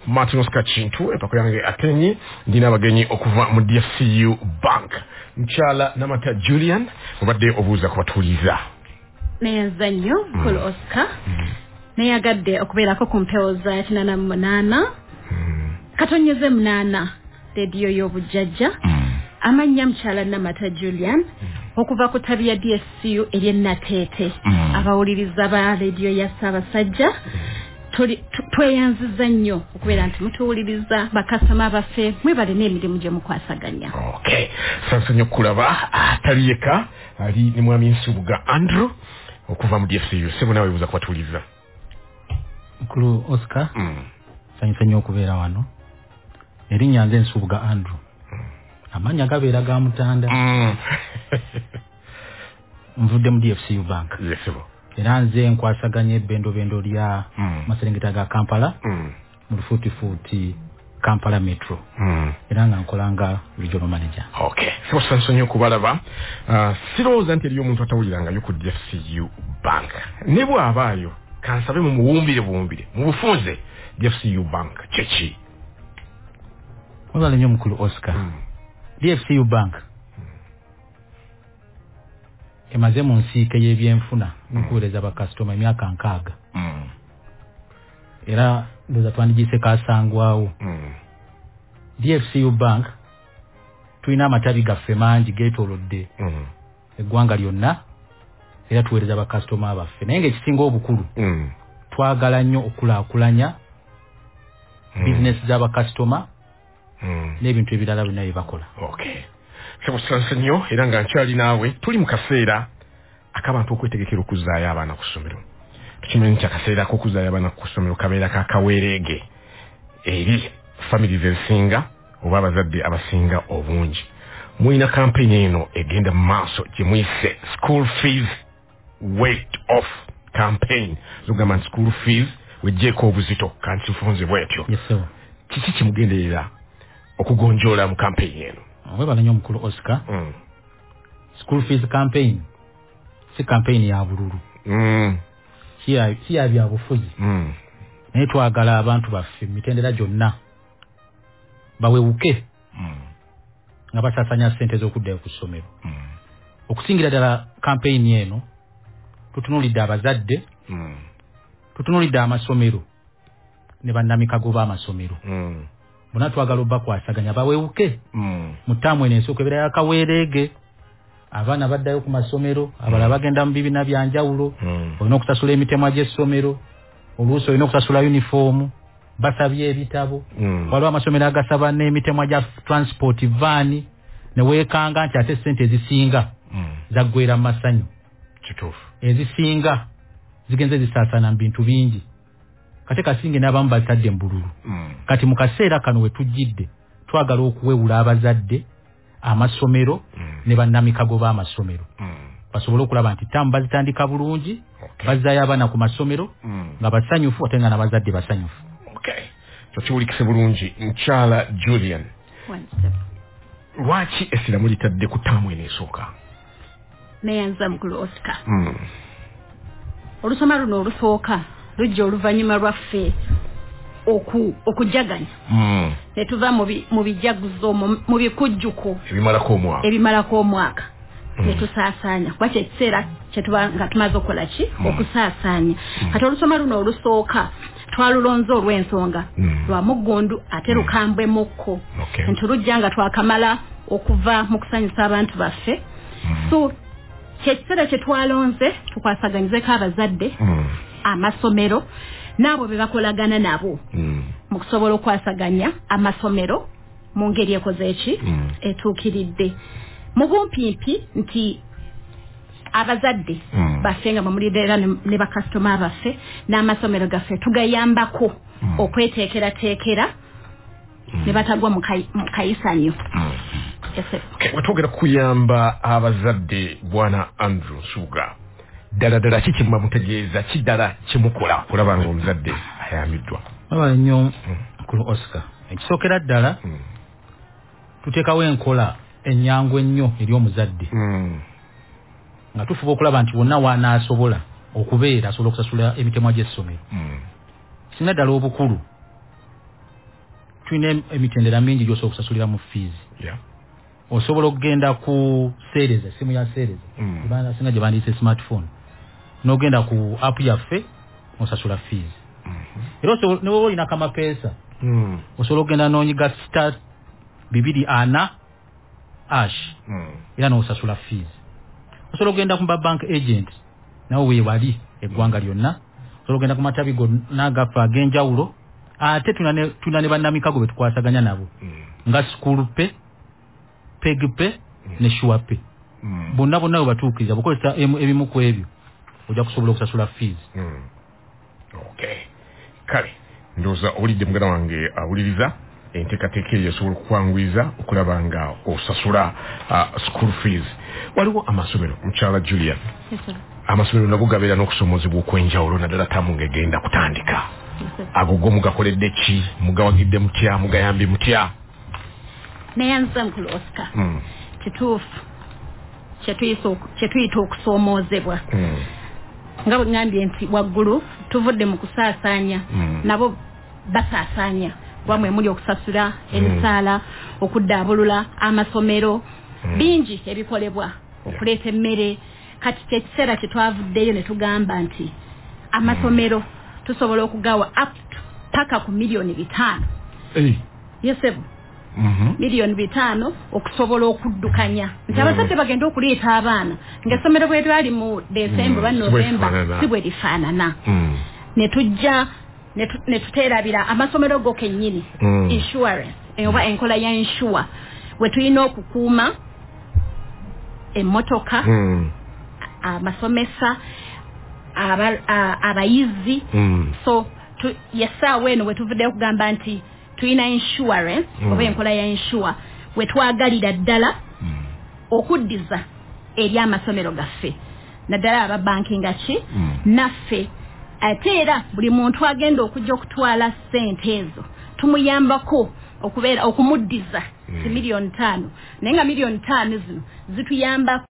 Martin Oscar Chintu epako yange atenyi ndina abagenyi okuva mu DFCU Bank Nchala Namata Julian obadde obuuza kubatuliza neza nnyo Paul Oscar neyagadde okubeerako ku mpewo za 88 katonyeze 8 radio y'obujjajja amanya Nchala Namata Julian okuva ku tabi ya DFCU eryennateete abawuliriza ba radio ya Ssaabasajja tweyanziza nnyo okubeera nti mutuwuliriza bakasama baffe mwebale n'emirimu gye mukwasaganya. Okay, sasa nnyo kulaba ataliyeka ali ni mwami Nsubuga Andrew okuva mu DFCU sebo nawe buza kubatuliza. Mukulu Oscar sanyisa nnyo okubeera wano erinnya nze Nsubuga Andrew amanya gabeera ga mutanda mvudde mu DFCU Bank. Yes sebo. Era nze nkwasaganya ebbendo lya Maserengeta ga Kampala mu Lufuutifuuti Kampala Metro era nga nkolanga regional manager. Okay, so sansonyo kubalaba sirowooza nti eriyo omuntu atawuliranga yo ku DFCU Bank ne bw'abaayo kansabe mu buwumbire mu bufunze DFCU Bank chechi wabale nnyo mukulu Oscar. DFCU Bank emaze mu nsiike y'ebyenfuna n'okuweereza bakasitoma emyaka 6 era ndoza twandigiise kasangwawo. DFCU Bank tulina amatabi gaffe mangi geetoolodde eggwanga lyonna era tuweereza bakasitoma baffe naye ng'ekisinga obukulu twagala nnyo okulaakulanya bizinesi z'abakasitoma n'ebintu ebirala byonna bye bakola. Okay, sebusanse nnyo era nga nkyali naawe tuli mu kaseera akabantu okwetegekera okuzaayo abaana ku ssomero. Tukimanyi nti akaseera k'okuzaayo abaana ku ssomero kabeera kakaweereege eri families ezisinga oba abazadde abasinga obungi. Mulina kampeyini eno egenda mu maaso gye muyise school fees weight off campaign. Zogamba nti school fees wejjeeko obuzito kanti nfunze bwetyo. Yes sir. Kiki kimugenderera okugonjoola mu kampeyini eno? Webala nnyo mukulu Oscar. School fees campaign si campaign ya bululu. Si ya bya bufuzi. Naye twagala abantu baffe mitendera gyonna bawewuke nga basasanya ssente z'okuddayo ku ssomero. Okusingira ddala campaign eno tutunulidde abazadde tutunulidde amasomero ne bannamikago b'amasomero bonna twagala obbakwasaganya bawewuke mu ttaamu eno ensooka ebeera yakaweereege abaana baddayo ku masomero abalala bagenda mu bibiina bya njawulo olina okusasula emitemwa gy'essomero oluusi olina okusasula uniform basabye ebitabo waliwo amasomero agasaba n'emitemwa gya transport vaani ne weekanga nti ate ssente ezisinga zaggwera mu masanyu. Kituufu. Ezisinga zigenze zisaasana mu bintu bingi kate kasinge n'abamu batadde mu bululu. Kati mu kaseera kano we tujjidde twagala okuwewula abazadde amasomero ne bannamikago b'amasomero basobole okulaba nti ttaamu bazitandika bulungi bazzaayo abaana ku masomero nga basanyufu ate nga n'abazadde basanyufu. Okay, tokiwulikise bulungi. Nchala Julian, lwaki essira mulitadde ku ttaamu eno esooka? Neyanza mukulu Oscar. Olusoma luno olusooka lujja oluvannyuma lwaffe okujaganya ne tuva mu bijaguzo mu bikujjuko ebimalako omwaka ne tusaasaanya kuba kyekiseera kyetuba nga tumaze okukola ki okusaasaanya. Kati olusoma luno olusooka twalulonze olw'ensonga lwa muggundu ate lukambwe mukko nti lujja nga twakamala okuva mu kusanyusa abantu baffe. So kyekiseera kye twalonze tukwasaganyizeeko abazadde amasomero n'abo be bakolagana nabo mu kusobola okwasaganya amasomero mu ngeri ekoze eki etuukiridde mu bumpimpi nti abazadde baffe nga bamuliddeera ne bakasitoma baffe n'amasomero gaffe tugayambako okweteekerateekera ne batagwa mu kayisanyo. Watwogera kuyamba abazadde bwana Andrew Nsubuga ddala ki kimuba mutegeeza kiddala kimukola kulaba nga omuzadde ayambiddwa? Wabale nnyo mukulu Oscar. Ekisookera ddala tuteekawo enkola ennyangu ennyo eri omuzadde nga tufuba okulaba nti wonna wanaasobola okubeera asobola okusasula emitemwa gy'essomero. Singa ddala obukulu tuine emitendera mingi gyosobola okusasulira mu fees. Osobola okugenda ku Sereza, simu ya Sereza. Ibanda singa gye bandiyise smartphone. N'ogenda ku app yaffe osasula fees. Era osobola ne wowe olina kamapeesa. Osobola okugenda n'onyiga star 240 ash. Era n'osasula fees. Osobola okugenda ku bank agent nawe weewali eggwanga lyonna. Osobola okugenda ku matabi go n'agafa ag'enjawulo. Ate tuna ne bannamikago be tukwasaganya nabo. Nga School Pay, Pegpe ne Shuape. Bonna bonna batuukiriza bukozesa ebimu ku ebyo ojja kusobola okusasula fees. Okay. Kale ndoza olidde muganda wange awuliriza enteekateeka eyo esobola okukwangwiza okulaba nga osasula school fees. Waliwo amasomero mukyala Julia. Amasomero nago gabeera n'okusomozebwa okwenjawulo naddala tamu ng'egenda kutandika. Agogo mugakoledde ki? Mugawagidde mutya? Mugayambye mutya? Neyanza nkulu Oscar. Kituufu. Kyetuyita okusoomozebwa. Nga bwe ngambye nti waggulu tuvudde mu kusaasaanya nabo basaasaanya wamwe muli okusasula emisaala okuddaabulula amasomero bingi ebikolebwa okuleeta emmere kati kyekiseera kye twavuddeyo ne tugamba nti amasomero tusobola okugawa paka ku milioni 5. Yesebu milioni 5 okusobola okuddukanya nti abasajja bagenda okuleeta abaana ng'essomero bwe twali mu December ba November si bwe lifaanana. Ne tujja ne tuteerabira amasomero go kennyini insurance oba enkola ya insure we tulina okukuuma emmotoka amasomesa abayizi so yesaawa eno we tuvuddeyo okugamba nti tulina insurance oba enkola ya insure we twagalira ddala okuddiza eri amasomero gaffe naddala aba banki nga ki naffe ate era buli muntu agenda okujja okutwala ssente ezo tumuyambako okubeera okumuddiza si milioni 5 naye nga milioni 5 zino zituyamba